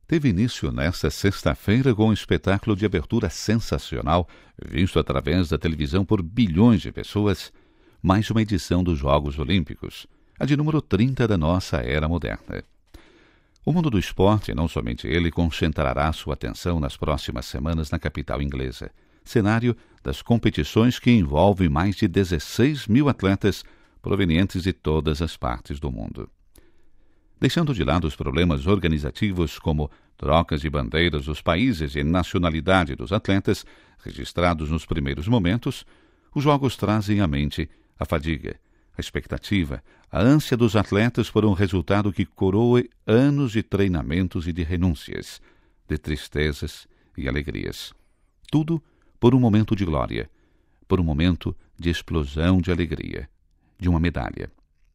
teve início nesta sexta-feira com um espetáculo de abertura sensacional, visto através da televisão por bilhões de pessoas, mais uma edição dos Jogos Olímpicos, a de número 30 da nossa era moderna. O mundo do esporte, não somente ele, concentrará sua atenção nas próximas semanas na capital inglesa, cenário das competições que envolvem mais de 16 mil atletas provenientes de todas as partes do mundo. Deixando de lado os problemas organizativos como trocas de bandeiras dos países e nacionalidade dos atletas, registrados nos primeiros momentos, os Jogos trazem à mente a fadiga, a expectativa, a ânsia dos atletas por um resultado que coroe anos de treinamentos e de renúncias, de tristezas e alegrias. Tudo por um momento de glória, por um momento de explosão de alegria, de uma medalha.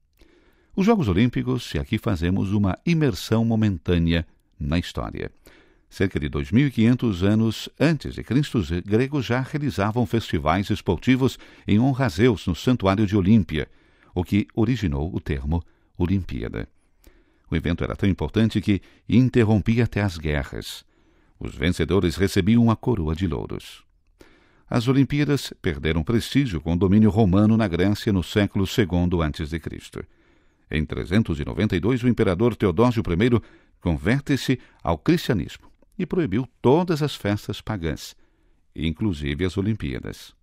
Os Jogos Olímpicos, e aqui fazemos uma imersão momentânea na história. Cerca de 2.500 anos antes de Cristo, os gregos já realizavam festivais esportivos em honra a Zeus no santuário de Olímpia, o que originou o termo Olimpíada. O evento era tão importante que interrompia até as guerras. Os vencedores recebiam uma coroa de louros. As Olimpíadas perderam prestígio com o domínio romano na Grécia no século II a.C. Em 392, o imperador Teodósio I converte-se ao cristianismo e proibiu todas as festas pagãs, inclusive as Olimpíadas.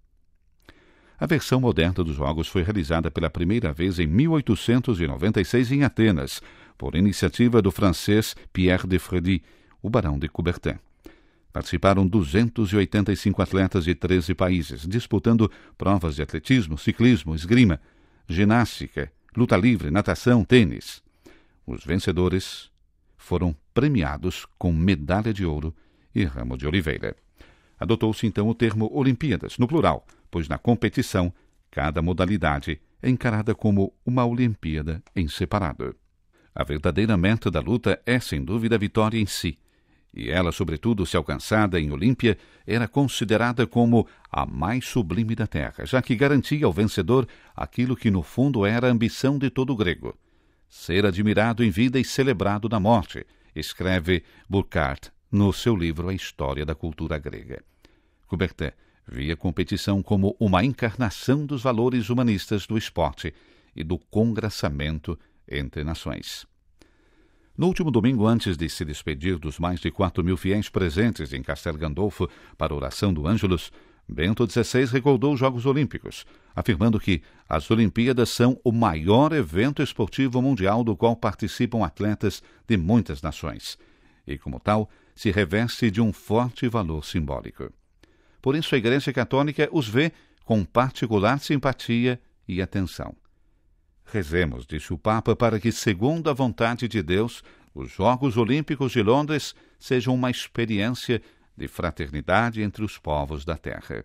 A versão moderna dos Jogos foi realizada pela primeira vez em 1896 em Atenas, por iniciativa do francês Pierre de Frédy, o barão de Coubertin. Participaram 285 atletas de 13 países, disputando provas de atletismo, ciclismo, esgrima, ginástica, luta livre, natação, tênis. Os vencedores foram premiados com medalha de ouro e ramo de oliveira. Adotou-se então o termo Olimpíadas, no plural, pois na competição, cada modalidade é encarada como uma Olimpíada em separado. A verdadeira meta da luta é, sem dúvida, a vitória em si, e ela, sobretudo, se alcançada em Olímpia, era considerada como a mais sublime da terra, já que garantia ao vencedor aquilo que no fundo era a ambição de todo grego: ser admirado em vida e celebrado na morte, escreve Burckhardt no seu livro A História da Cultura Grega. Coubertin via a competição como uma encarnação dos valores humanistas do esporte e do congraçamento entre nações. No último domingo, antes de se despedir dos mais de 4.000 fiéis presentes em Castel Gandolfo para a oração do Ângelus, Bento XVI recordou os Jogos Olímpicos, afirmando que as Olimpíadas são o maior evento esportivo mundial do qual participam atletas de muitas nações, e, como tal, se reveste de um forte valor simbólico. Por isso, a Igreja Católica os vê com particular simpatia e atenção. Rezemos, disse o Papa, para que, segundo a vontade de Deus, os Jogos Olímpicos de Londres sejam uma experiência de fraternidade entre os povos da Terra.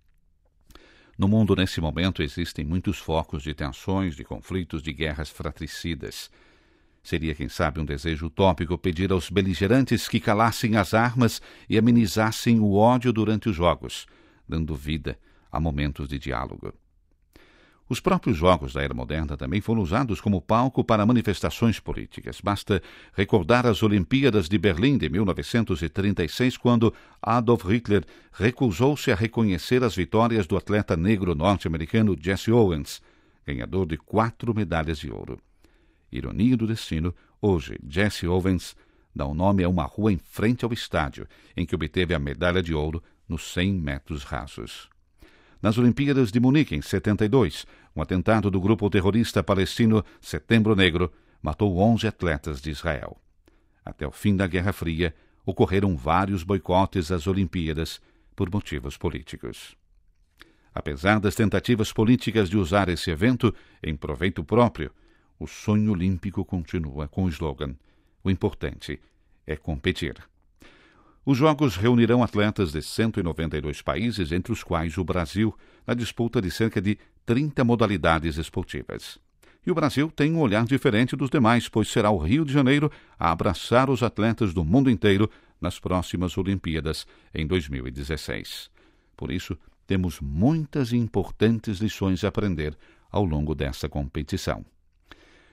No mundo, nesse momento, existem muitos focos de tensões, de conflitos, de guerras fratricidas. Seria, quem sabe, um desejo utópico pedir aos beligerantes que calassem as armas e amenizassem o ódio durante os Jogos, dando vida a momentos de diálogo. Os próprios Jogos da Era Moderna também foram usados como palco para manifestações políticas. Basta recordar as Olimpíadas de Berlim de 1936, quando Adolf Hitler recusou-se a reconhecer as vitórias do atleta negro norte-americano Jesse Owens, ganhador de 4 medalhas de ouro. Ironia do destino, hoje Jesse Owens dá o nome a uma rua em frente ao estádio, em que obteve a medalha de ouro nos 100 metros rasos. Nas Olimpíadas de Munique, em 72, um atentado do grupo terrorista palestino Setembro Negro matou 11 atletas de Israel. Até o fim da Guerra Fria, ocorreram vários boicotes às Olimpíadas por motivos políticos. Apesar das tentativas políticas de usar esse evento em proveito próprio, o sonho olímpico continua com o slogan: o importante é competir. Os Jogos reunirão atletas de 192 países, entre os quais o Brasil, na disputa de cerca de 30 modalidades esportivas. E o Brasil tem um olhar diferente dos demais, pois será o Rio de Janeiro a abraçar os atletas do mundo inteiro nas próximas Olimpíadas em 2016. Por isso, temos muitas e importantes lições a aprender ao longo dessa competição.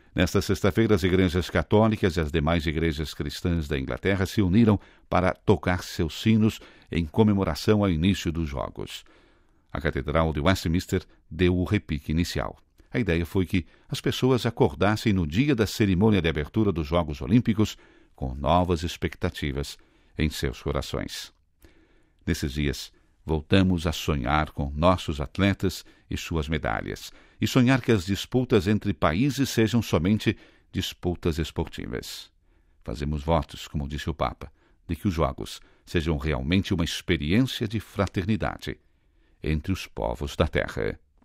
Nesta sexta-feira, as igrejas católicas e as demais igrejas cristãs da Inglaterra se uniram para tocar seus sinos em comemoração ao início dos Jogos. A Catedral de Westminster deu o repique inicial. A ideia foi que as pessoas acordassem no dia da cerimônia de abertura dos Jogos Olímpicos com novas expectativas em seus corações. Nesses dias, voltamos a sonhar com nossos atletas e suas medalhas, e sonhar que as disputas entre países sejam somente disputas esportivas. Fazemos votos, como disse o Papa, de que os Jogos sejam realmente uma experiência de fraternidade entre os povos da Terra.